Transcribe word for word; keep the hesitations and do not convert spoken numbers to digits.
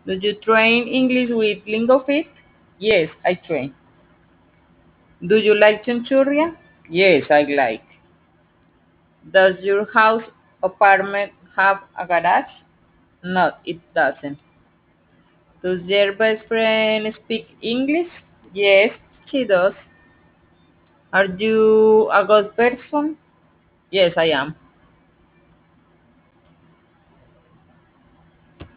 Do you train English with LingoFit? Yes, I train. Do you like Chunchurria? Yes, I like. Does your house apartment have a garage? No, it doesn't. Does your best friend speak English? Yes, she does. Are you a good person? Yes, I am.